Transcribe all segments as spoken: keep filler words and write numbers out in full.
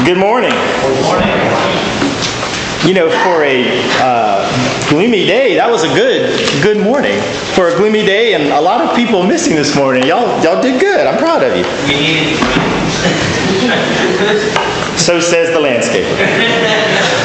Good morning. Good morning. You know, for a uh, gloomy day, that was a good, good morning. For a gloomy day, and a lot of people missing this morning. Y'all, y'all did good. I'm proud of you. So says the landscaper.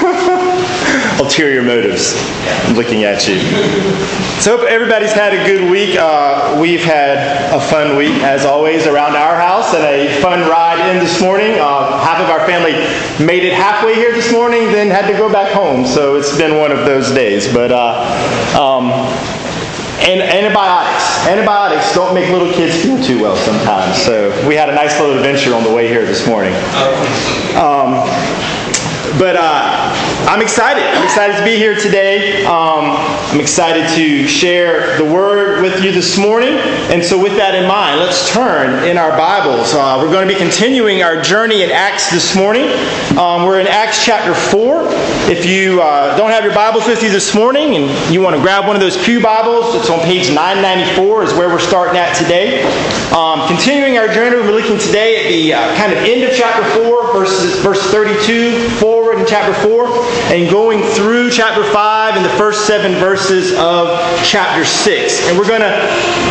Ulterior motives. I'm looking at you. So hope everybody's had a good week. Uh, we've had a fun week, as always, around our house, and a fun ride in this morning. Uh, half of our family made it halfway here this morning, then had to go back home. So it's been one of those days. But uh, um, and antibiotics. Antibiotics don't make little kids feel too well sometimes. So we had a nice little adventure on the way here this morning. Um, But uh, I'm excited. I'm excited to be here today. Um, I'm excited to share the Word with you this morning. And so with that in mind, let's turn in our Bibles. Uh, we're going to be continuing our journey in Acts this morning. Um, we're in Acts chapter four. If you uh, don't have your Bibles with you this morning and you want to grab one of those pew Bibles, it's on page nine ninety-four is where we're starting at today. Um, continuing our journey, we're looking today at the uh, kind of end of chapter four, verses, verse thirty-two, forward in chapter four, and going through chapter five and the first seven verses of chapter six. And we're going to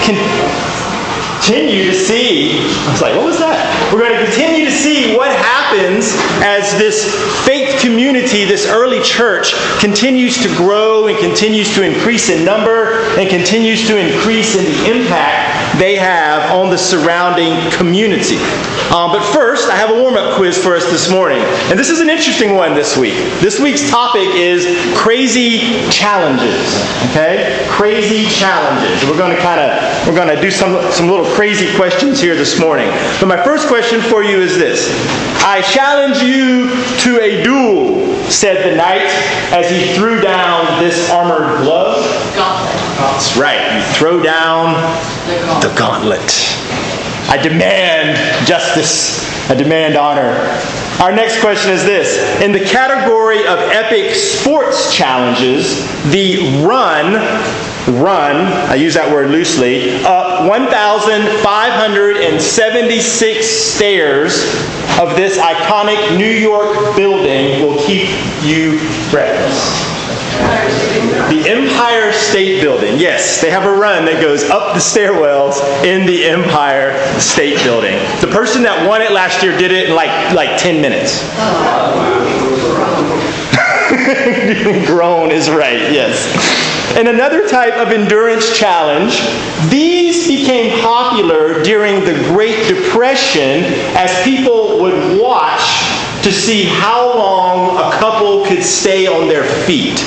continue to see, I was like, what was that? We're going to continue to see what happens as this faith community, this early church, continues to grow and continues to increase in number and continues to increase in the impact they have on the surrounding community. Um, but first, I have a warm-up quiz for us this morning. And this is an interesting one this week. This week's topic is crazy challenges. Okay? Crazy challenges. We're going to kind of, we're going to do some, some little crazy questions here this morning. But my first question for you is this. I challenge you to a duel, said the knight as he threw down this armored glove. Gauntlet. That's right. You throw down the gauntlet. I demand justice. I demand honor. Our next question is this. In the category of epic sports challenges, the run, run, I use that word loosely, up one thousand five hundred seventy-six stairs of this iconic New York building will keep you breathless. The Empire State Building. Yes, they have a run that goes up the stairwells in the Empire State Building. The person that won it last year did it in like like ten minutes. Grown is right, yes. And another type of endurance challenge, these became popular during the Great Depression as people would watch to see how long a couple could stay on their feet.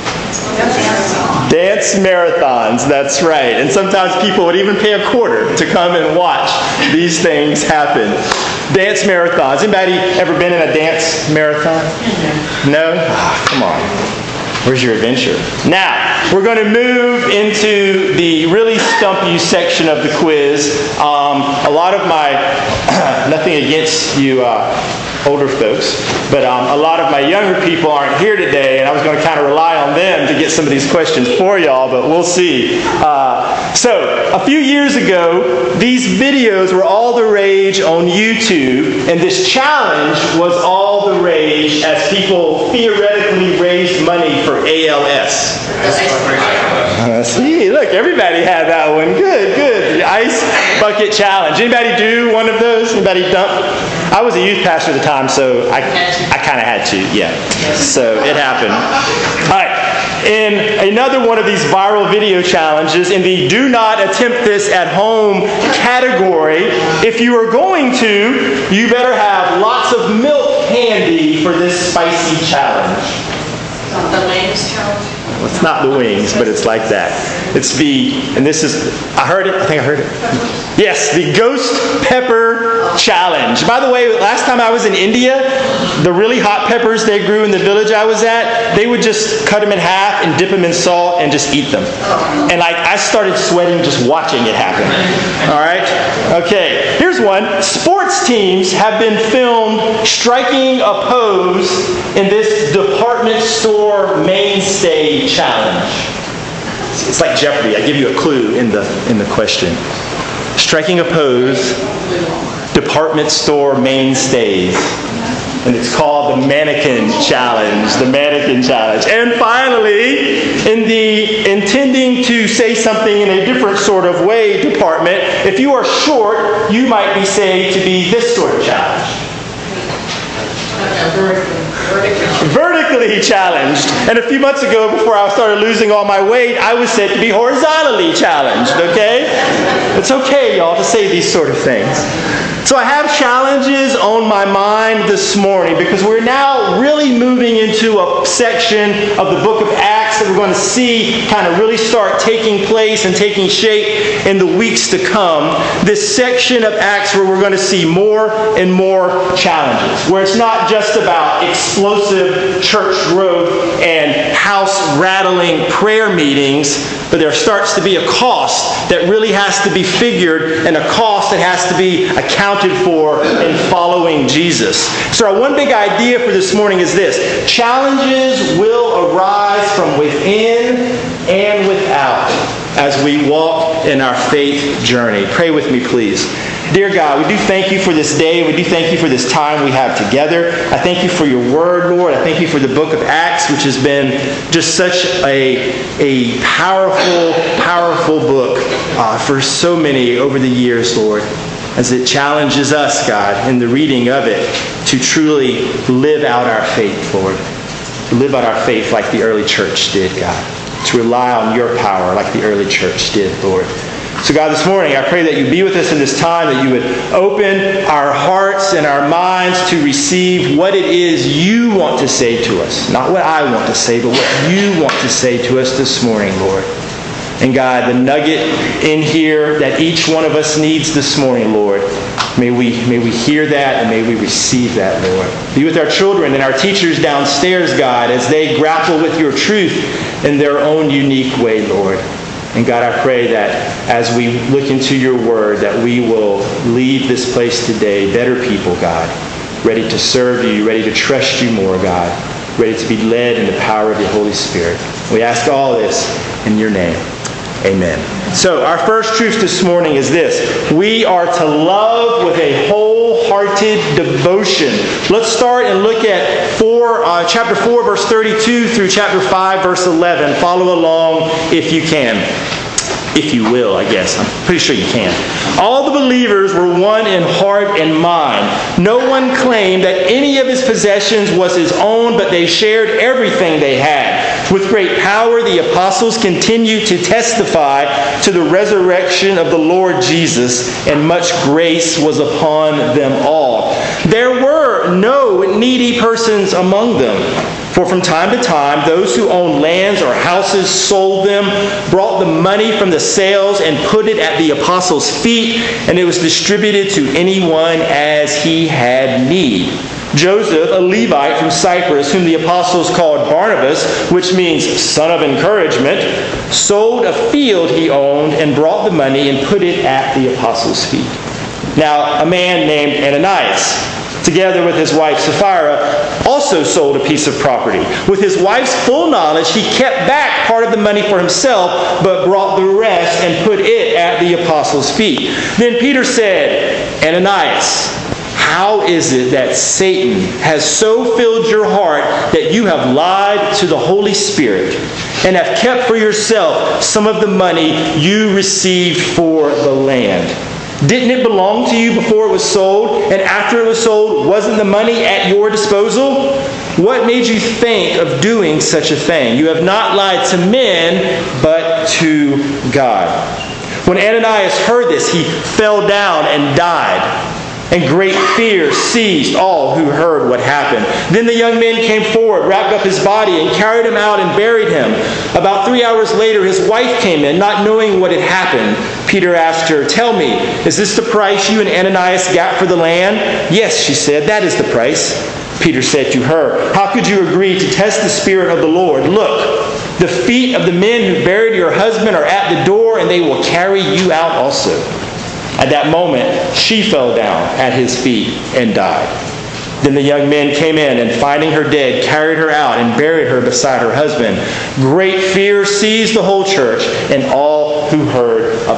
Dance marathons, that's right. And sometimes people would even pay a quarter to come and watch these things happen. Dance marathons. Anybody ever been in a dance marathon? No? Oh, come on. Where's your adventure? Now, we're going to move into the really stump you section of the quiz. Um, a lot of my, nothing against you uh, older folks, but um, a lot of my younger people aren't here today, and I was going to kind of rely on them to get some of these questions for y'all, but we'll see. Uh, so, a few years ago, these videos were all the rage on YouTube, and this challenge was all the rage as people theoretically raised money for A L S. Uh, see, look, everybody had that one. Good, good. The ice bucket challenge. Anybody do one of those? Anybody dump? I was a youth pastor at the time, so I I kind of had to, yeah. So it happened. All right. In another one of these viral video challenges, in the do not attempt this at home category, if you are going to, you better have lots of milk handy for this spicy challenge. The wings challenge? Well, it's not the wings, but it's like that. It's the, and this is, I heard it, I think I heard it. Yes, the ghost pepper challenge. By the way, last time I was in India, the really hot peppers they grew in the village I was at, they would just cut them in half and dip them in salt and just eat them. And like, I started sweating just watching it happen. All right? Okay, here's one. Sports teams have been filmed striking a pose in this department store mainstay challenge. It's like Jeopardy. I give you a clue in the in the question. Striking a pose, department store mainstays. And it's called the Mannequin Challenge. The Mannequin Challenge. And finally, in the intending to say something in a different sort of way department, if you are short, you might be said to be this sort of challenge. Vertically challenged. And a few months ago, before I started losing all my weight, I was said to be horizontally challenged, okay? It's okay, y'all, to say these sort of things. So I have challenges on my mind this morning because we're now really moving into a section of the book of Acts that we're going to see kind of really start taking place and taking shape in the weeks to come. This section of Acts where we're going to see more and more challenges, where it's not just about explosive church growth and house-rattling prayer meetings, but there starts to be a cost that really has to be figured and a cost that has to be accounted for in following Jesus. So our one big idea for this morning is this: challenges will arise from within and without as we walk in our faith journey. Pray with me, please. Dear God, we do thank you for this day. We do thank you for this time we have together. I thank you for your word, Lord. I thank you for the book of Acts, which has been just such a, a powerful, powerful book uh, for so many over the years, Lord, as it challenges us, God, in the reading of it to truly live out our faith, Lord. To live out our faith like the early church did, God. To rely on your power like the early church did, Lord. So God, this morning, I pray that you be with us in this time, that you would open our hearts and our minds to receive what it is you want to say to us. Not what I want to say, but what you want to say to us this morning, Lord. And God, the nugget in here that each one of us needs this morning, Lord, may we, may we hear that and may we receive that, Lord. Be with our children and our teachers downstairs, God, as they grapple with your truth in their own unique way, Lord. And God, I pray that as we look into your word, that we will leave this place today better people, God, ready to serve you, ready to trust you more, God, ready to be led in the power of your Holy Spirit. We ask all this in your name. Amen. So our first truth this morning is this: we are to love with a wholehearted devotion. Let's start and look at four, uh, chapter four, verse thirty-two through chapter five, verse eleven. Follow along if you can. If you will, I guess. I'm pretty sure you can. All the believers were one in heart and mind. No one claimed that any of his possessions was his own, but they shared everything they had. With great power, the apostles continued to testify to the resurrection of the Lord Jesus, and much grace was upon them all. There were no needy persons among them. For from time to time, those who owned lands or houses sold them, brought the money from the sales, and put it at the apostles' feet, and it was distributed to anyone as he had need. Joseph, a Levite from Cyprus, whom the apostles called Barnabas, which means son of encouragement, sold a field he owned and brought the money and put it at the apostles' feet. Now, a man named Ananias, together with his wife Sapphira, also sold a piece of property. With his wife's full knowledge, he kept back part of the money for himself, but brought the rest and put it at the apostles' feet. Then Peter said, Ananias, how is it that Satan has so filled your heart that you have lied to the Holy Spirit and have kept for yourself some of the money you received for the land? Didn't it belong to you before it was sold? And after it was sold, wasn't the money at your disposal? What made you think of doing such a thing? You have not lied to men, but to God. When Ananias heard this, he fell down and died. And great fear seized all who heard what happened. Then the young men came forward, wrapped up his body, and carried him out and buried him. About three hours later, his wife came in, not knowing what had happened. Peter asked her, tell me, is this the price you and Ananias got for the land? Yes, she said, that is the price. Peter said to her, how could you agree to test the Spirit of the Lord? Look, the feet of the men who buried your husband are at the door, and they will carry you out also. At that moment, she fell down at his feet and died. Then the young men came in, and finding her dead, carried her out and buried her beside her husband. Great fear seized the whole church and all who heard about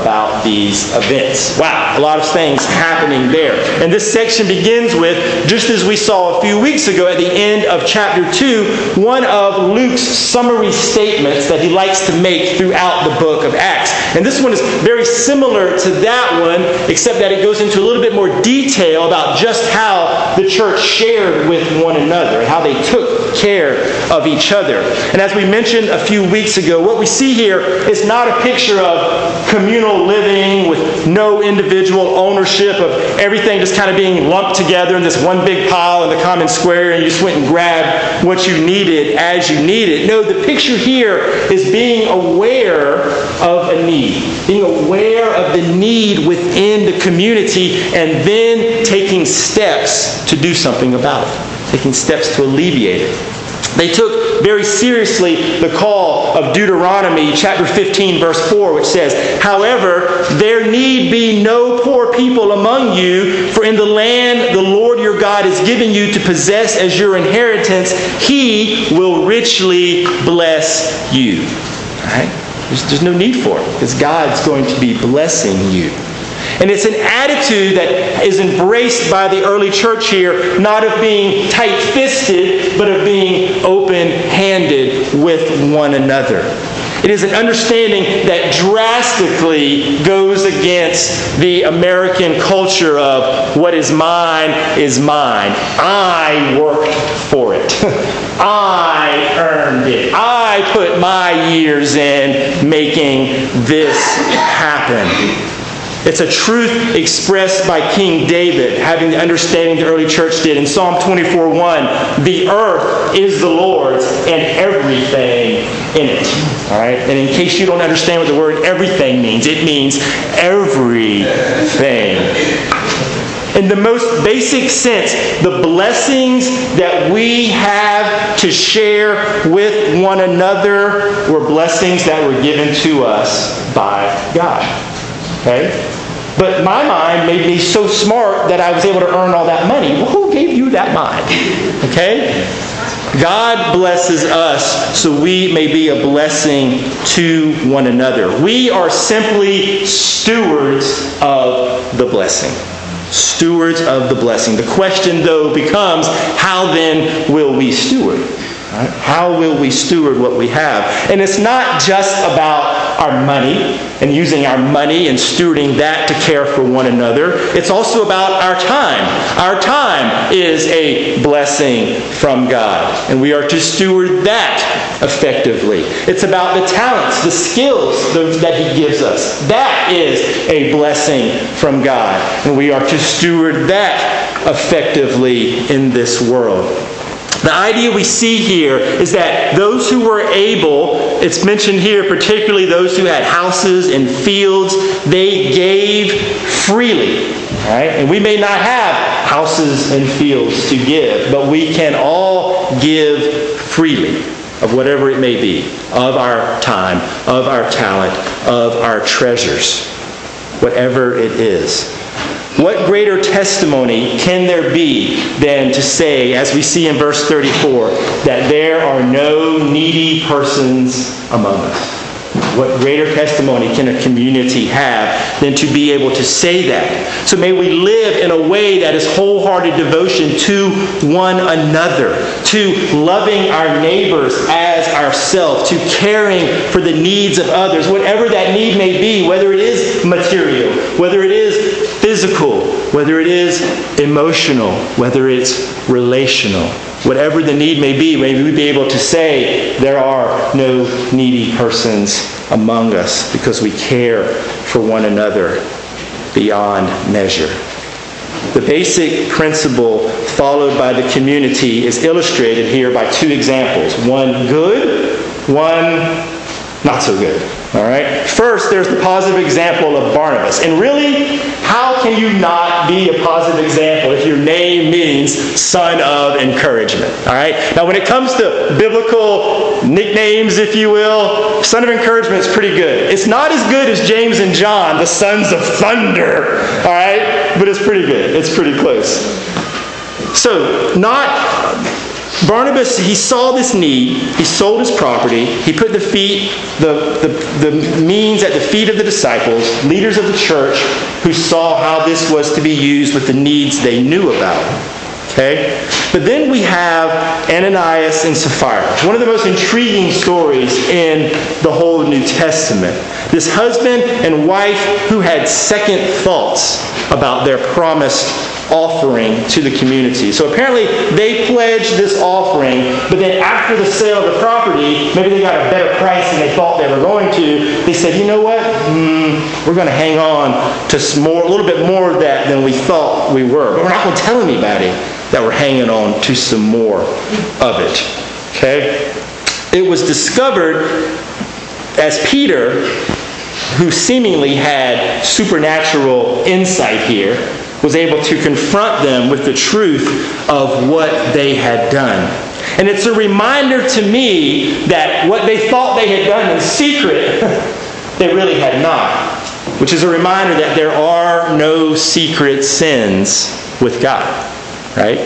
these events. Wow, a lot of things happening there. And this section begins with, just as we saw a few weeks ago at the end of chapter two, one of Luke's summary statements that he likes to make throughout the book of Acts. And this one is very similar to that one, except that it goes into a little bit more detail about just how the church shared with one another and how they took care of each other. And as we mentioned a few weeks ago, what we see here is not a picture of communal living with no individual ownership of everything just kind of being lumped together in this one big pile in the common square and you just went and grabbed what you needed as you needed. No, the picture here is being aware of a need. Being aware of the need within the community and then taking steps to do something about it. Taking steps to alleviate it. They took very seriously the call of Deuteronomy chapter fifteen verse four, which says, "However, there need be no poor people among you, for in the land the Lord your God is giving you to possess as your inheritance, He will richly bless you." All right? There's, there's no need for it, because God's going to be blessing you. And it's an attitude that is embraced by the early church here, not of being tight-fisted, but of being open-handed with one another. It is an understanding that drastically goes against the American culture of what is mine is mine. I worked for it. I earned it. I put my years in making this happen. It's a truth expressed by King David, having the understanding the early church did. In Psalm twenty-four one, "The earth is the Lord's and everything in it." All right? And in case you don't understand what the word everything means, it means everything. In the most basic sense, the blessings that we have to share with one another were blessings that were given to us by God. Okay? But my mind made me so smart that I was able to earn all that money. Well, who gave you that mind? Okay? God blesses us so we may be a blessing to one another. We are simply stewards of the blessing. Stewards of the blessing. The question, though, becomes, how then will we steward? Right? How will we steward what we have? And it's not just about our money and using our money and stewarding that to care for one another. It's also about our time. Our time is a blessing from God, and we are to steward that effectively. It's about the talents, the skills that He gives us. That is a blessing from God, and we are to steward that effectively in this world. The idea we see here is that those who were able, it's mentioned here particularly those who had houses and fields, they gave freely. All right? And we may not have houses and fields to give, but we can all give freely of whatever it may be, of our time, of our talent, of our treasures, whatever it is. What greater testimony can there be than to say, as we see in verse thirty-four, that there are no needy persons among us? What greater testimony can a community have than to be able to say that? So may we live in a way that is wholehearted devotion to one another, to loving our neighbors as ourselves, to caring for the needs of others, whatever that need may be, whether it is material, whether it is physical, whether it is emotional, whether it's relational. Whatever the need may be, may we be able to say there are no needy persons among us because we care for one another beyond measure. The basic principle followed by the community is illustrated here by two examples. One good, one not so good. All right? First, there's the positive example of Barnabas. And really, how can you not be a positive example if your name means son of encouragement? All right? Now, when it comes to biblical nicknames, if you will, son of encouragement is pretty good. It's not as good as James and John, the sons of thunder. All right? But it's pretty good. It's pretty close. So, not Barnabas, he saw this need. He sold his property. He put the feet, the, the, the means at the feet of the disciples, leaders of the church, who saw how this was to be used with the needs they knew about. Okay? But then we have Ananias and Sapphira. One of the most intriguing stories in the whole New Testament. This husband and wife who had second thoughts about their promised offering to the community. So apparently they pledged this offering, but then after the sale of the property, maybe they got a better price than they thought they were going to. They said, you know what? Mm, we're going to hang on to some more, a little bit more of that than we thought we were. But we're not going to tell anybody that we're hanging on to some more of it. Okay? It was discovered as Peter, who seemingly had supernatural insight here, was able to confront them with the truth of what they had done. And it's a reminder to me that what they thought they had done in secret, they really had not. Which is a reminder that there are no secret sins with God. Right?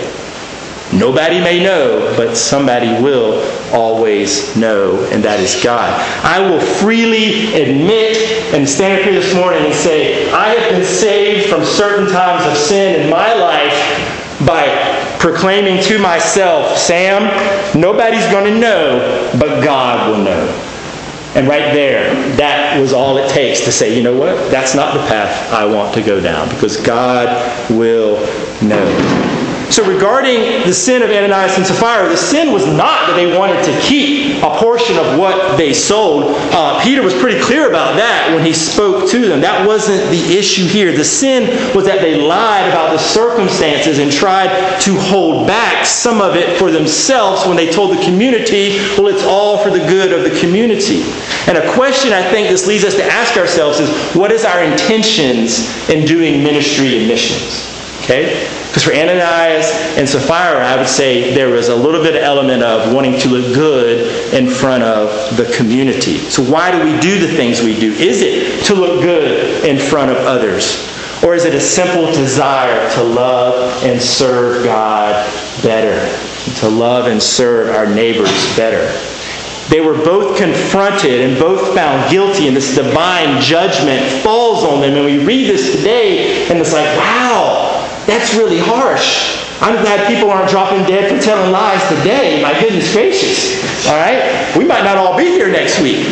Nobody may know, but somebody will always know, and that is God. I will freely admit and stand up here this morning and say, I have been saved from certain times of sin in my life by proclaiming to myself, Sam, nobody's going to know, but God will know. And right there, that was all it takes to say, you know what? That's not the path I want to go down, because God will know. So regarding the sin of Ananias and Sapphira, the sin was not that they wanted to keep a portion of what they sold. Uh, Peter was pretty clear about that when he spoke to them. That wasn't the issue here. The sin was that they lied about the circumstances and tried to hold back some of it for themselves when they told the community, well, it's all for the good of the community. And a question I think this leads us to ask ourselves is, what is our intentions in doing ministry and missions? Okay? Because for Ananias and Sapphira, I would say there was a little bit of element of wanting to look good in front of the community. So why do we do the things we do? Is it to look good in front of others? Or is it a simple desire to love and serve God better? To love and serve our neighbors better? They were both confronted and both found guilty, and this divine judgment falls on them. And we read this today, and it's like, wow, that's really harsh. I'm glad people aren't dropping dead for telling lies today. My goodness gracious. All right? We might not all be here next week.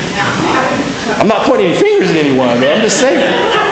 I'm not pointing fingers at anyone, man. I'm just saying.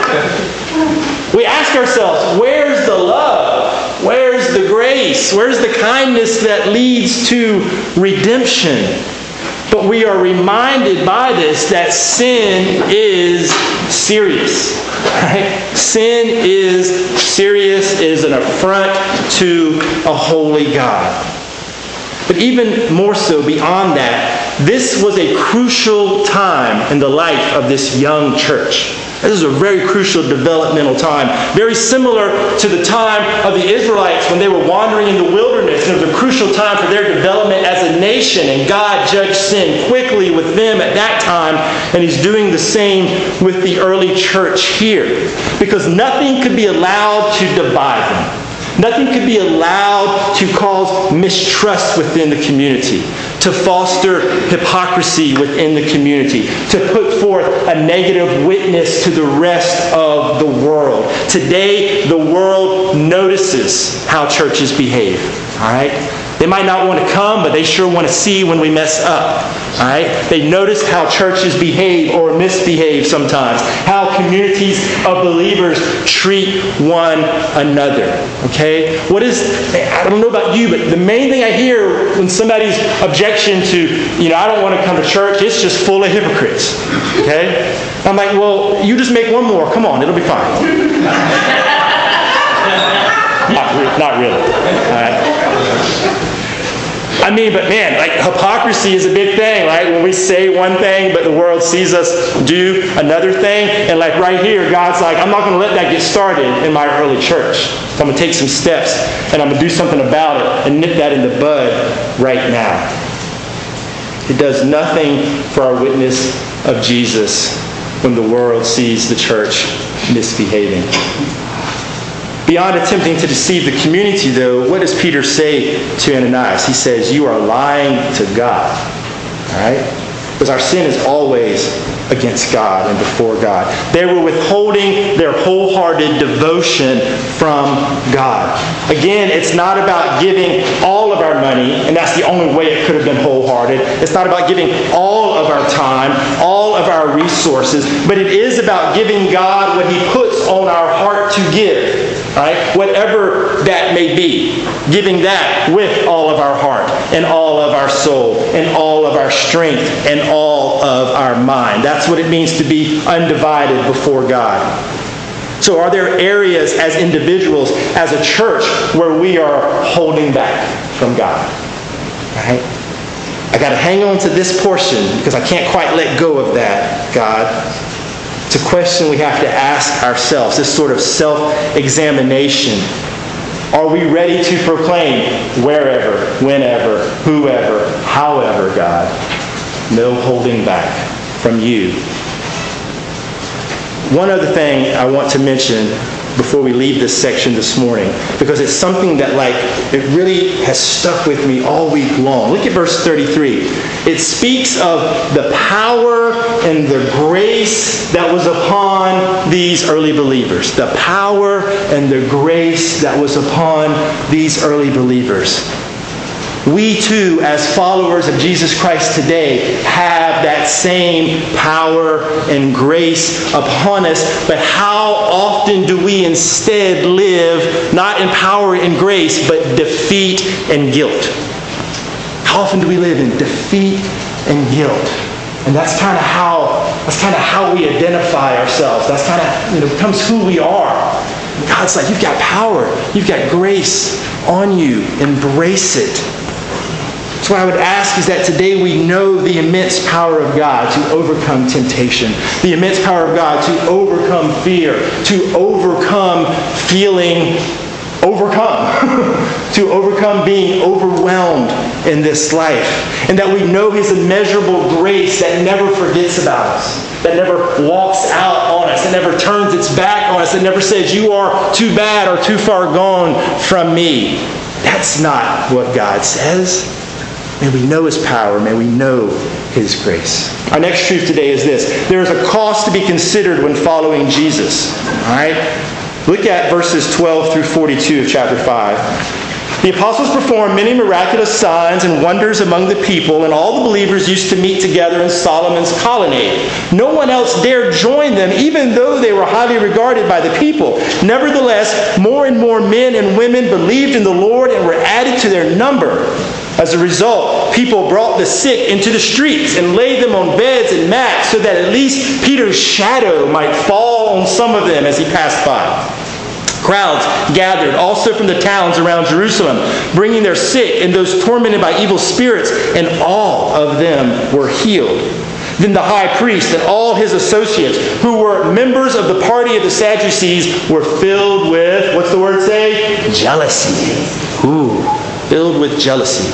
We ask ourselves, where's the love? Where's the grace? Where's the kindness that leads to redemption? But we are reminded by this that sin is serious. Right? Sin is serious. It is an affront to a holy God. But even more so beyond that, this was a crucial time in the life of this young church. This is a very crucial developmental time. Very similar to the time of the Israelites when they were wandering in the wilderness. It was a crucial time for their development as a nation. And God judged sin quickly with them at that time. And He's doing the same with the early church here. Because nothing could be allowed to divide them. Nothing could be allowed to cause mistrust within the community, to foster hypocrisy within the community, to put forth a negative witness to the rest of the world. Today, the world notices how churches behave. All right? They might not want to come, but they sure want to see when we mess up. All right? They notice how churches behave or misbehave sometimes. How communities of believers treat one another. Okay? What is, I don't know about you, but the main thing I hear when somebody's objection to, you know, I don't want to come to church, it's just full of hypocrites. Okay? I'm like, well, you just make one more. Come on, it'll be fine. not, re- not really. All right? I mean, but man, like hypocrisy is a big thing, right? When we say one thing, but the world sees us do another thing. And like right here, God's like, I'm not going to let that get started in my early church. So I'm going to take some steps and I'm going to do something about it and nip that in the bud right now. It does nothing for our witness of Jesus when the world sees the church misbehaving. Beyond attempting to deceive the community, though, what does Peter say to Ananias? He says, you are lying to God. All right? Because our sin is always against God and before God. They were withholding their wholehearted devotion from God. Again, it's not about giving all of our money, and that's the only way it could have been wholehearted. It's not about giving all of our time, all of our resources, but it is about giving God what He puts on our heart to give. Right? Whatever that may be, giving that with all of our heart and all of our soul and all of our strength and all of our mind. That's what it means to be undivided before God. So are there areas as individuals, as a church, where we are holding back from God? Right? I got to hang on to this portion because I can't quite let go of that, God. It's a question we have to ask ourselves, this sort of self-examination. Are we ready to proclaim wherever, whenever, whoever, however, God? No holding back from you. One other thing I want to mention before we leave this section this morning, because it's something that like it really has stuck with me all week long. Look at verse thirty-three. It speaks of the power and the grace that was upon these early believers. The power and the grace that was upon these early believers. We too, as followers of Jesus Christ today, have that same power and grace upon us. But how often do we instead live not in power and grace, but defeat and guilt? How often do we live in defeat and guilt? And that's kind of how that's kind of how we identify ourselves. That's kind of, you know, becomes who we are. And God's like, you've got power, you've got grace on you. Embrace it. So what I would ask is that today we know the immense power of God to overcome temptation, the immense power of God to overcome fear, to overcome feeling overcome, to overcome being overwhelmed in this life, and that we know His immeasurable grace that never forgets about us, that never walks out on us, that never turns its back on us, that never says, you are too bad or too far gone from me. That's not what God says. May we know His power. May we know His grace. Our next truth today is this. There is a cost to be considered when following Jesus. All right? Look at verses twelve through forty-two of chapter five. The apostles performed many miraculous signs and wonders among the people, and all the believers used to meet together in Solomon's colonnade. No one else dared join them, even though they were highly regarded by the people. Nevertheless, more and more men and women believed in the Lord and were added to their number. As a result, people brought the sick into the streets and laid them on beds and mats so that at least Peter's shadow might fall on some of them as he passed by. Crowds gathered also from the towns around Jerusalem, bringing their sick and those tormented by evil spirits, and all of them were healed. Then the high priest and all his associates, who were members of the party of the Sadducees, were filled with, what's the word say? Jealousy. Ooh, filled with jealousy.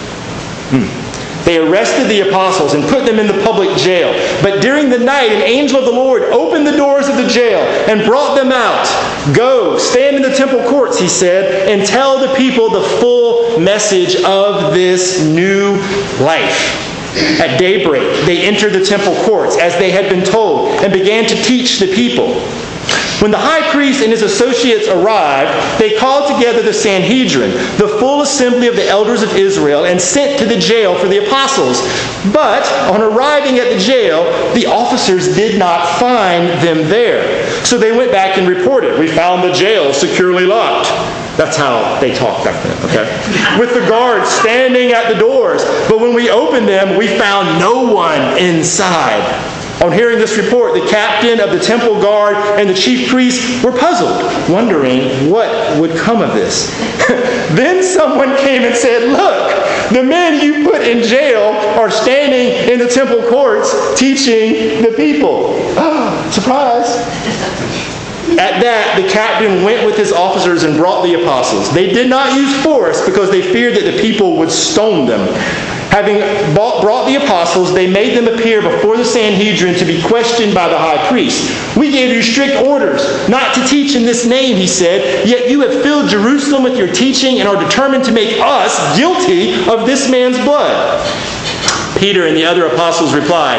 Hmm. They arrested the apostles and put them in the public jail. But during the night, an angel of the Lord opened the doors of the jail and brought them out. Go, stand in the temple courts, he said, and tell the people the full message of this new life. At daybreak, they entered the temple courts as they had been told and began to teach the people. When the high priest and his associates arrived, they called together the Sanhedrin, the full assembly of the elders of Israel, and sent to the jail for the apostles. But on arriving at the jail, the officers did not find them there. So they went back and reported, "We found the jail securely locked." That's how they talked back then, okay? "With the guards standing at the doors. But when we opened them, we found no one inside." On hearing this report, the captain of the temple guard and the chief priests were puzzled, wondering what would come of this. Then someone came and said, "Look, the men you put in jail are standing in the temple courts teaching the people." Oh, surprise. At that, the captain went with his officers and brought the apostles. They did not use force because they feared that the people would stone them. Having brought the apostles, they made them appear before the Sanhedrin to be questioned by the high priest. "We gave you strict orders not to teach in this name," he said, "yet you have filled Jerusalem with your teaching and are determined to make us guilty of this man's blood." Peter and the other apostles replied,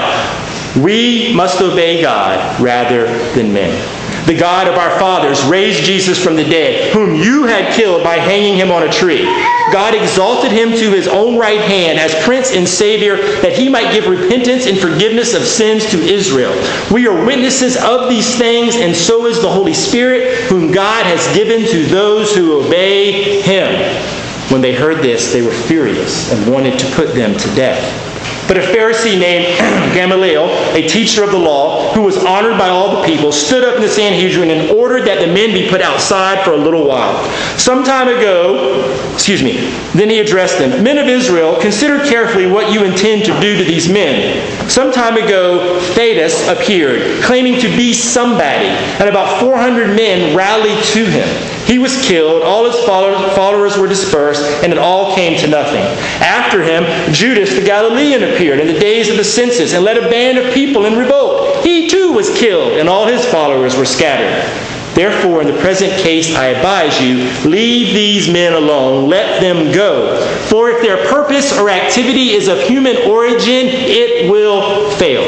"We must obey God rather than men. The God of our fathers raised Jesus from the dead, whom you had killed by hanging him on a tree. God exalted him to his own right hand as Prince and Savior, that he might give repentance and forgiveness of sins to Israel. We are witnesses of these things, and so is the Holy Spirit, whom God has given to those who obey him." When they heard this, they were furious and wanted to put them to death. But a Pharisee named Gamaliel, a teacher of the law, who was honored by all the people, stood up in the Sanhedrin and ordered that the men be put outside for a little while. Some time ago, excuse me, then he addressed them, "Men of Israel, consider carefully what you intend to do to these men. Some time ago, Theudas appeared, claiming to be somebody, and about four hundred men rallied to him. He was killed, all his followers were dispersed, and it all came to nothing. After him, Judas the Galilean appeared in the days of the census and led a band of people in revolt. He too was killed, and all his followers were scattered. Therefore, in the present case, I advise you, leave these men alone, let them go. For if their purpose or activity is of human origin, it will fail.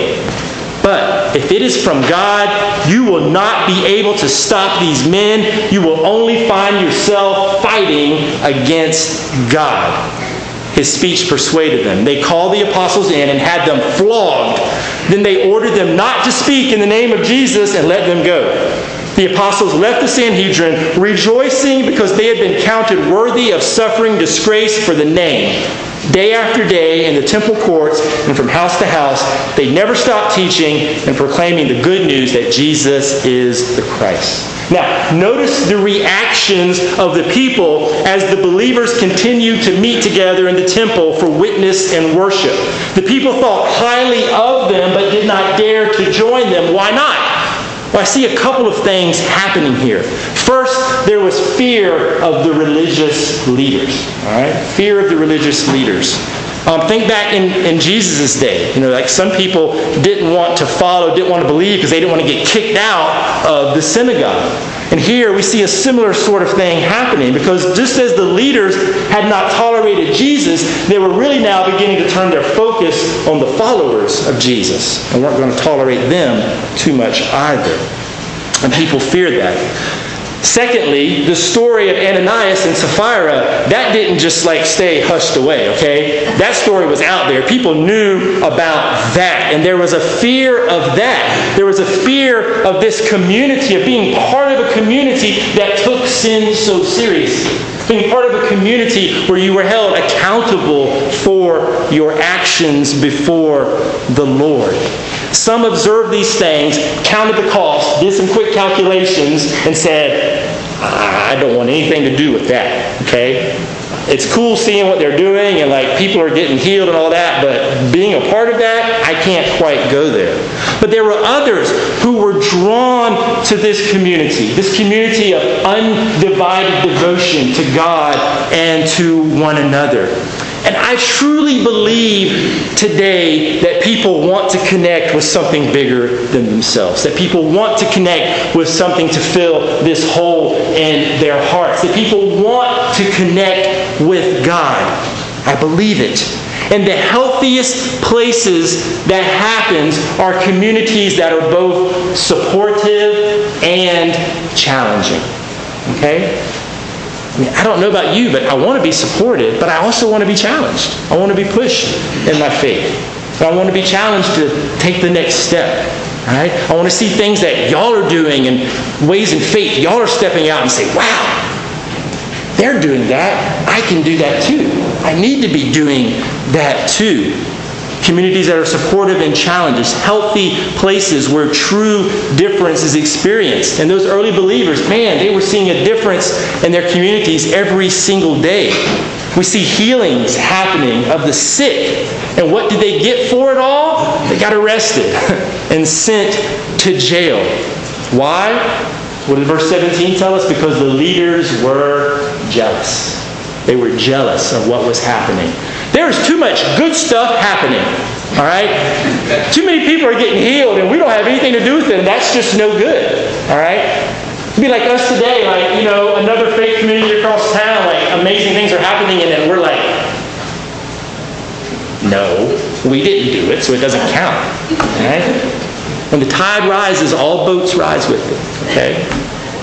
But if it is from God, you will not be able to stop these men. You will only find yourself fighting against God." His speech persuaded them. They called the apostles in and had them flogged. Then they ordered them not to speak in the name of Jesus and let them go. The apostles left the Sanhedrin, rejoicing because they had been counted worthy of suffering disgrace for the name. Day after day in the temple courts and from house to house, they never stopped teaching and proclaiming the good news that Jesus is the Christ. Now, notice the reactions of the people as the believers continued to meet together in the temple for witness and worship. The people thought highly of them but did not dare to join them. Why not? Well, I see a couple of things happening here. First, there was fear of the religious leaders. All right, fear of the religious leaders. Um, think back in, in Jesus' day. You know, like some people didn't want to follow, didn't want to believe because they didn't want to get kicked out of the synagogue. And here we see a similar sort of thing happening because just as the leaders had not tolerated Jesus, they were really now beginning to turn their focus on the followers of Jesus and weren't going to tolerate them too much either. And people feared that. Secondly, the story of Ananias and Sapphira, that didn't just like stay hushed away, okay? That story was out there. People knew about that. And there was a fear of that. There was a fear of this community, of being part of a community that took sin so seriously. Being part of a community where you were held accountable for your actions before the Lord. Some observed these things, counted the cost, did some quick calculations, and said, I don't want anything to do with that, okay? It's cool seeing what they're doing, and like people are getting healed and all that, but being a part of that, I can't quite go there. But there were others who were drawn to this community, this community of undivided devotion to God and to one another. And I truly believe today that people want to connect with something bigger than themselves. That people want to connect with something to fill this hole in their hearts. That people want to connect with God. I believe it. And the healthiest places that happens are communities that are both supportive and challenging. Okay? I mean, I don't know about you, but I want to be supported, but I also want to be challenged. I want to be pushed in my faith. I want to be challenged to take the next step. All right? I want to see things that y'all are doing and ways in faith. Y'all are stepping out and say, wow, they're doing that. I can do that too. I need to be doing that too. Communities that are supportive and challenges, healthy places where true difference is experienced. And those early believers, man, they were seeing a difference in their communities every single day. We see healings happening of the sick. And what did they get for it all? They got arrested and sent to jail. Why? What did verse seventeen tell us? Because the leaders were jealous. They were jealous of what was happening. There's too much good stuff happening. All right? Too many people are getting healed and we don't have anything to do with it. That's just no good. All right? It'd be like us today, like, you know, another faith community across town, like amazing things are happening and then we're like, no, we didn't do it, so it doesn't count. All right? When the tide rises, all boats rise with it. Okay?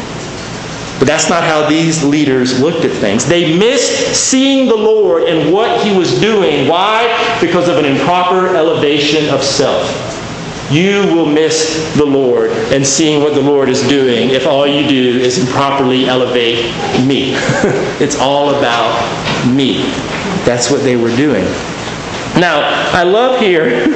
But that's not how these leaders looked at things. They missed seeing the Lord and what He was doing. Why? Because of an improper elevation of self. You will miss the Lord and seeing what the Lord is doing if all you do is improperly elevate me. It's all about me. That's what they were doing. Now, I love here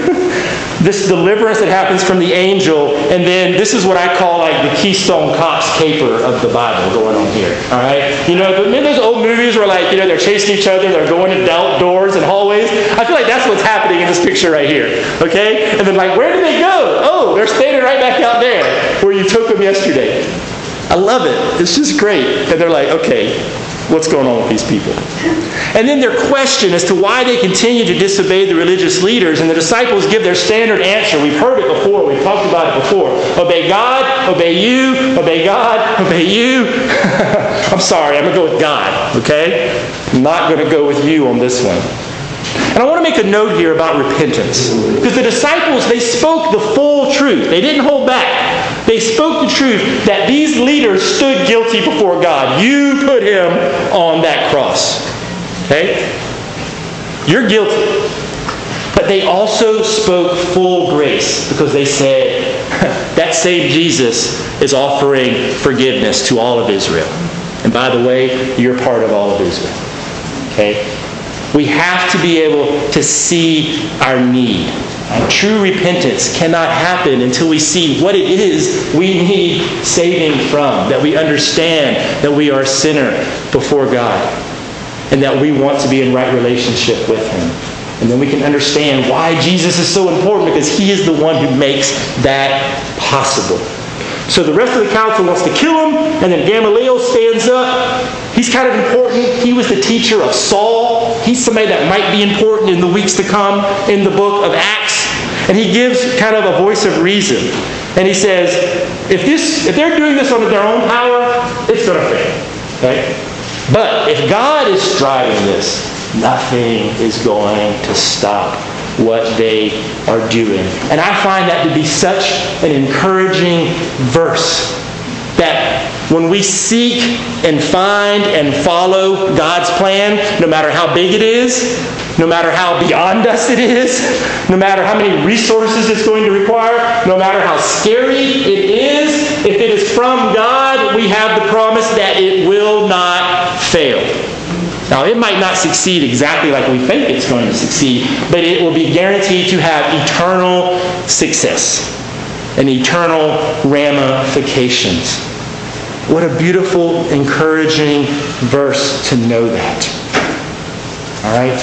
this deliverance that happens from the angel, and then this is what I call like the Keystone Cops caper of the Bible going on here. All right, you know, remember those old movies where like, you know, they're chasing each other, they're going to doors and hallways. I feel like that's what's happening in this picture right here. Okay, and then like, where did they go? Oh, they're standing right back out there where you took them yesterday. I love it. It's just great. And they're like, okay, what's going on with these people? And then their question as to why they continue to disobey the religious leaders, and the disciples give their standard answer. We've heard it before. We've talked about it before. Obey God, obey you, obey God, obey you. I'm sorry, I'm going to go with God, okay? I'm not going to go with you on this one. And I want to make a note here about repentance. Because the disciples, they spoke the full truth. They didn't hold back. They spoke the truth that these leaders stood guilty before God. You put him on that cross. Okay? You're guilty. But they also spoke full grace because they said, that same Jesus is offering forgiveness to all of Israel. And by the way, you're part of all of Israel. Okay? We have to be able to see our need. And true repentance cannot happen until we see what it is we need saving from. That we understand that we are a sinner before God. And that we want to be in right relationship with Him. And then we can understand why Jesus is so important, because He is the one who makes that possible. So the rest of the council wants to kill him, and then Gamaliel stands up. He's kind of important. He was the teacher of Saul. He's somebody that might be important in the weeks to come in the book of Acts. And he gives kind of a voice of reason. And he says, if this, if they're doing this under their own power, it's going to fail. Okay? But if God is driving this, nothing is going to stop what they are doing. And I find that to be such an encouraging verse. That when we seek and find and follow God's plan, no matter how big it is, no matter how beyond us it is, no matter how many resources it's going to require, no matter how scary it is, if it is from God, we have the promise that it will not fail. Now, it might not succeed exactly like we think it's going to succeed, but it will be guaranteed to have eternal success and eternal ramifications. What a beautiful, encouraging verse to know that. All right?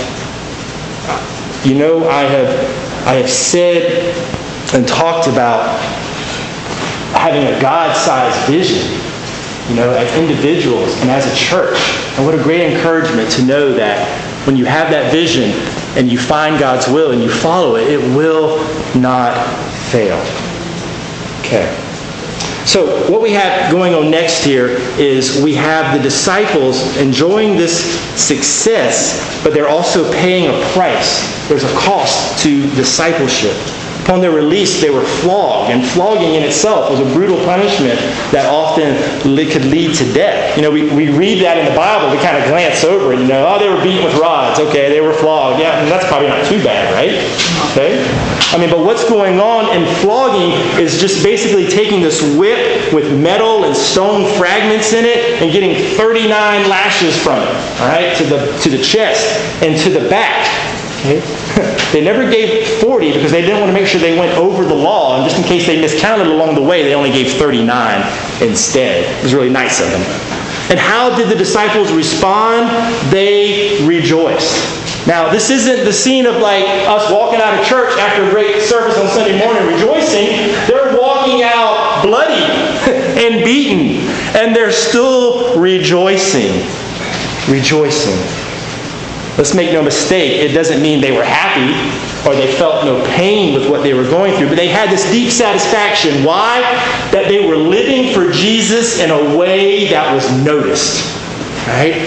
You know, I have, I have said and talked about having a God-sized vision, you know, as individuals and as a church. And what a great encouragement to know that when you have that vision and you find God's will and you follow it, it will not fail. Okay. So what we have going on next here is we have the disciples enjoying this success, but they're also paying a price. There's a cost to discipleship. Upon their release, they were flogged, and flogging in itself was a brutal punishment that often could lead to death. You know, we, we read that in the Bible, we kind of glance over it, you know, oh, they were beaten with rods, okay, they were flogged. Yeah, and that's probably not too bad, right? Okay? I mean, but what's going on in flogging is just basically taking this whip with metal and stone fragments in it and getting thirty-nine lashes from it, all right, to the, to the chest and to the back. Okay? They never gave forty because they didn't want to make sure they went over the law, and just in case they miscounted along the way, they only gave thirty-nine instead. It was really nice of them. And how did the disciples respond? They rejoiced. Now, this isn't the scene of like us walking out of church after a great service on Sunday morning rejoicing. They're walking out bloody and beaten, and they're still rejoicing. Rejoicing. Let's make no mistake, it doesn't mean they were happy or they felt no pain with what they were going through, but they had this deep satisfaction. Why? That they were living for Jesus in a way that was noticed. Right?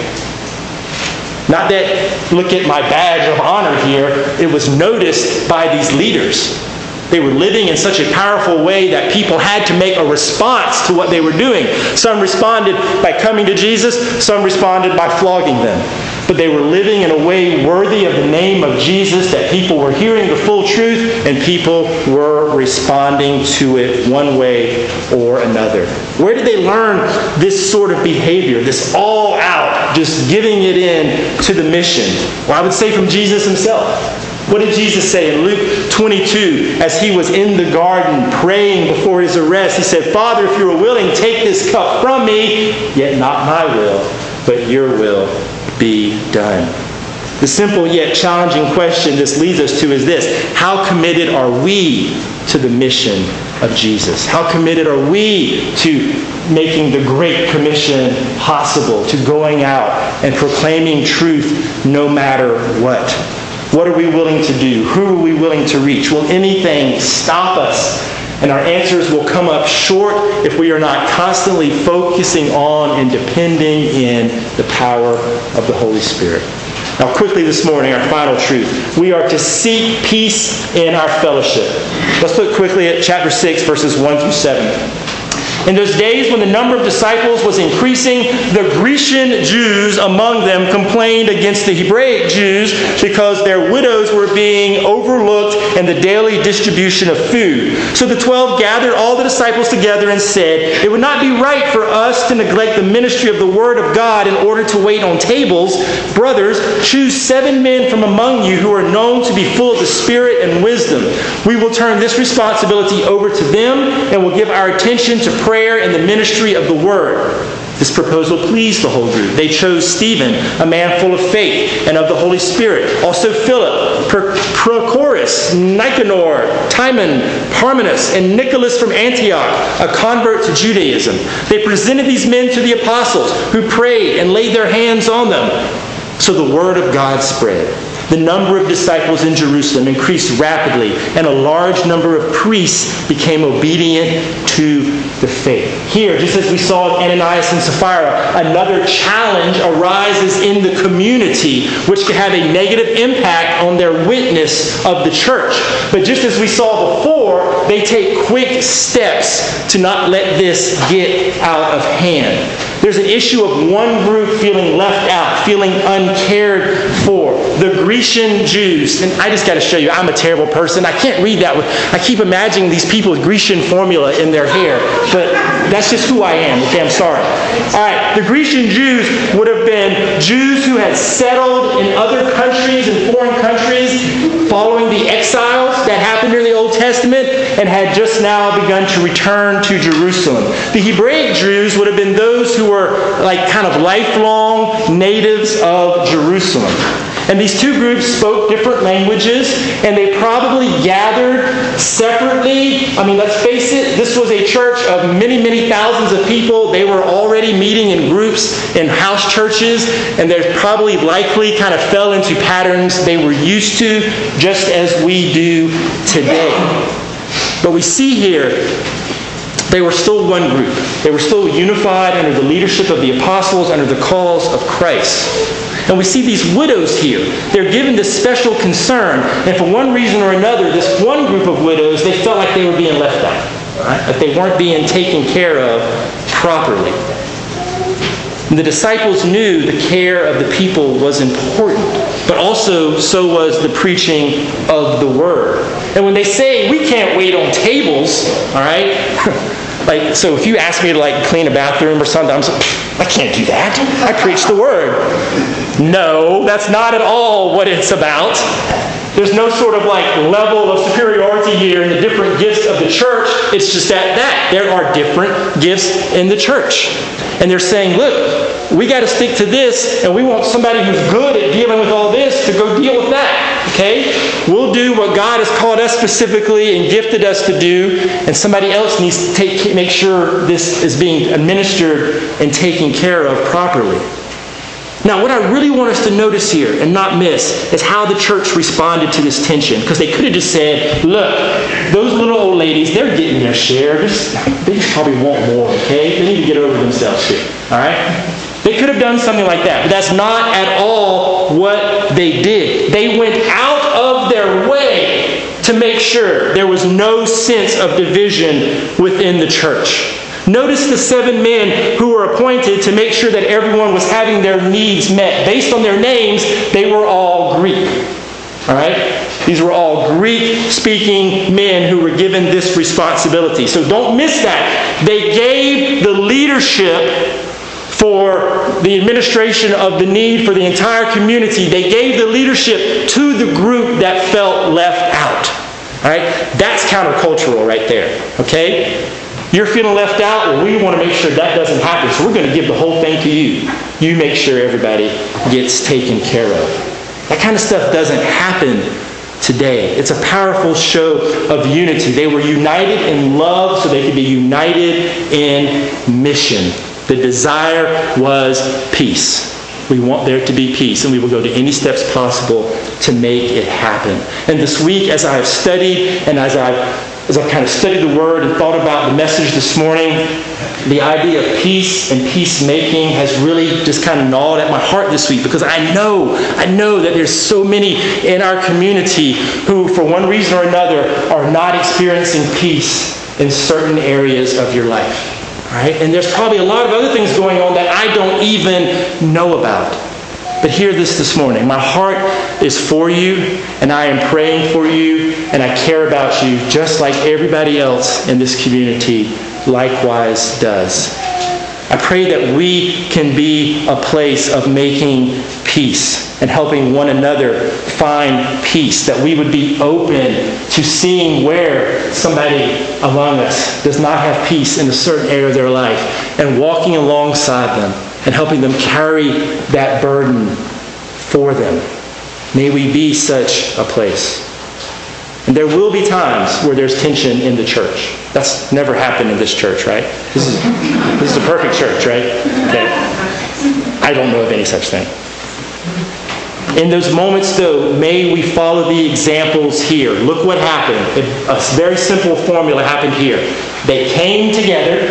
Not that, look at my badge of honor here, it was noticed by these leaders. They were living in such a powerful way that people had to make a response to what they were doing. Some responded by coming to Jesus, some responded by flogging them. But they were living in a way worthy of the name of Jesus, that people were hearing the full truth and people were responding to it one way or another. Where did they learn this sort of behavior, this all out, just giving it in to the mission? Well, I would say from Jesus himself. What did Jesus say in Luke twenty-two as he was in the garden praying before his arrest? He said, Father, if you are willing, take this cup from me, yet not my will, but your will be done. The simple yet challenging question this leads us to is this: how committed are we to the mission of Jesus? How committed are we to making the Great Commission possible, to going out and proclaiming truth no matter what? What are we willing to do? Who are we willing to reach? Will anything stop us? And our answers will come up short if we are not constantly focusing on and depending in the power of the Holy Spirit. Now, quickly this morning, our final truth. We are to seek peace in our fellowship. Let's look quickly at chapter six, verses one through seven. In those days when the number of disciples was increasing, the Grecian Jews among them complained against the Hebraic Jews because their widows were being overlooked in the daily distribution of food. So the twelve gathered all the disciples together and said, "It would not be right for us to neglect the ministry of the Word of God in order to wait on tables. Brothers, choose seven men from among you who are known to be full of the Spirit and wisdom. We will turn this responsibility over to them and will give our attention to prayer and the ministry of the Word." This proposal pleased the whole group. They chose Stephen, a man full of faith and of the Holy Spirit. Also Philip, Prochorus, Nicanor, Timon, Parmenas, and Nicholas from Antioch, a convert to Judaism. They presented these men to the apostles, who prayed and laid their hands on them. So the word of God spread. The number of disciples in Jerusalem increased rapidly, and a large number of priests became obedient to the faith. Here, just as we saw with Ananias and Sapphira, another challenge arises in the community, which could have a negative impact on their witness of the church. But just as we saw before, they take quick steps to not let this get out of hand. There's an issue of one group feeling left out, feeling uncared for. The Grecian Jews. And I just got to show you, I'm a terrible person. I can't read that. With, I keep imagining these people with Grecian formula in their hair. But that's just who I am. Okay, I'm sorry. All right, the Grecian Jews would have been Jews who had settled in other countries, in foreign countries, following the exiles that happened during the Old Testament, and had just now begun to return to Jerusalem. The Hebraic Jews would have been those who were like kind of lifelong natives of Jerusalem. And these two groups spoke different languages, and they probably gathered separately. I mean, let's face it, this was a church of many, many thousands of people. They were already meeting in groups in house churches, and they probably likely kind of fell into patterns they were used to, just as we do today. But we see here, they were still one group. They were still unified under the leadership of the apostles, under the calls of Christ. And we see these widows here. They're given this special concern. And for one reason or another, this one group of widows, they felt like they were being left out. Right? That they weren't being taken care of properly. And the disciples knew the care of the people was important. But also, so was the preaching of the Word. And when they say, we can't wait on tables, all right? Like, so if you ask me to like clean a bathroom or something, I'm like, I can't do that. I preach the Word. No, that's not at all what it's about. There's no sort of like level of superiority here in the different gifts of the church. It's just that, that there are different gifts in the church. And they're saying, look, we got to stick to this, and we want somebody who's good at dealing with all this to go deal with that. Okay? We'll do what God has called us specifically and gifted us to do, and somebody else needs to take, make sure this is being administered and taken care of properly. Now, what I really want us to notice here and not miss is how the church responded to this tension. Because they could have just said, look, those little old ladies, they're getting their share. Just, they just probably want more, okay? They need to get over themselves here, all right? They could have done something like that, but that's not at all what they did. They went out of their way to make sure there was no sense of division within the church. Notice the seven men who were appointed to make sure that everyone was having their needs met. Based on their names, they were all Greek. All right? These were all Greek-speaking men who were given this responsibility. So don't miss that. They gave the leadership for the administration of the need for the entire community. They gave the leadership to the group that felt left out. All right? That's countercultural right there. Okay? You're feeling left out? Well, we want to make sure that doesn't happen. So we're going to give the whole thing to you. You make sure everybody gets taken care of. That kind of stuff doesn't happen today. It's a powerful show of unity. They were united in love so they could be united in mission. The desire was peace. We want there to be peace, and we will go to any steps possible to make it happen. And this week, as I have studied and as I've As I've kind of studied the Word and thought about the message this morning, the idea of peace and peacemaking has really just kind of gnawed at my heart this week, because I know, I know that there's so many in our community who, for one reason or another, are not experiencing peace in certain areas of your life. Right? And there's probably a lot of other things going on that I don't even know about. But hear this this morning. My heart is for you, and I am praying for you, and I care about you just like everybody else in this community likewise does. I pray that we can be a place of making peace and helping one another find peace, that we would be open to seeing where somebody among us does not have peace in a certain area of their life and walking alongside them and helping them carry that burden for them. May we be such a place. And there will be times where there's tension in the church. That's never happened in this church, right? This is this is a perfect church, right? Okay. I don't know of any such thing. In those moments, though, may we follow the examples here. Look what happened. A very simple formula happened here. They came together.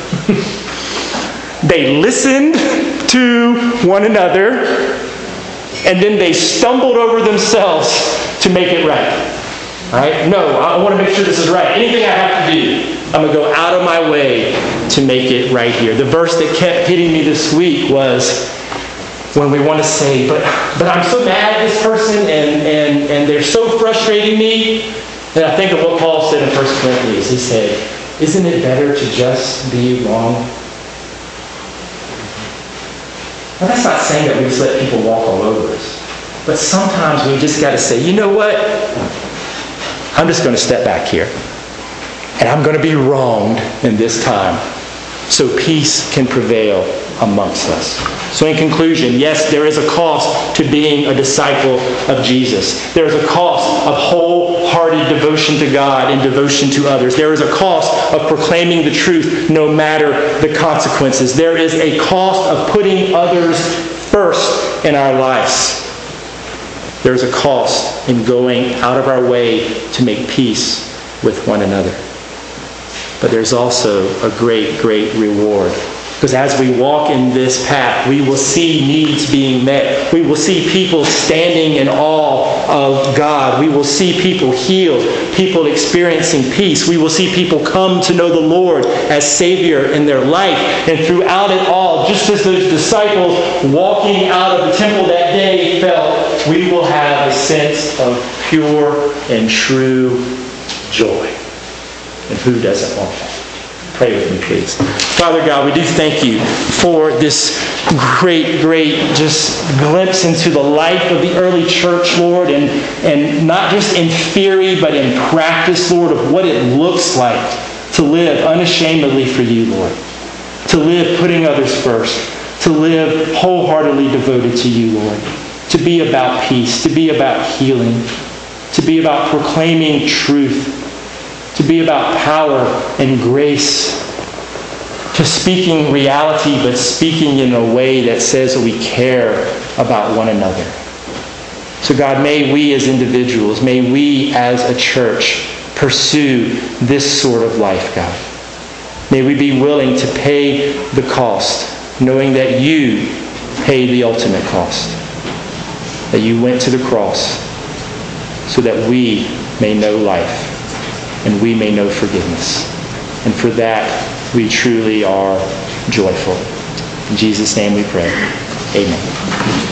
They listened to one another, and then they stumbled over themselves to make it right. All right? No, I want to make sure this is right. Anything I have to do, I'm going to go out of my way to make it right here. The verse that kept hitting me this week was when we want to say, but but I'm so mad at this person, and, and, and they're so frustrating me. And I think of what Paul said in First Corinthians. He said, isn't it better to just be wrong? Now, that's not saying that we just let people walk all over us. But sometimes we just got to say, you know what? I'm just going to step back here. And I'm going to be wronged in this time, so peace can prevail amongst us. So in conclusion, yes, there is a cost to being a disciple of Jesus. There is a cost of wholehearted devotion to God and devotion to others. There is a cost of proclaiming the truth no matter the consequences. There is a cost of putting others first in our lives. There is a cost in going out of our way to make peace with one another. But there's also a great, great reward. Because as we walk in this path, we will see needs being met. We will see people standing in awe of God. We will see people healed, people experiencing peace. We will see people come to know the Lord as Savior in their life. And throughout it all, just as those disciples walking out of the temple that day felt, we will have a sense of pure and true joy. And who doesn't want that? Pray with me, please. Father God, we do thank you for this great, great just glimpse into the life of the early church, Lord, and, and not just in theory, but in practice, Lord, of what it looks like to live unashamedly for you, Lord. To live putting others first. To live wholeheartedly devoted to you, Lord. To be about peace. To be about healing. to be about proclaiming truth, to be about power and grace, to speaking reality, but speaking in a way that says that we care about one another. So God, may we as individuals, may we as a church pursue this sort of life, God. May we be willing to pay the cost, knowing that you paid the ultimate cost, that you went to the cross so that we may know life and we may know forgiveness. And for that, we truly are joyful. In Jesus' name we pray. Amen.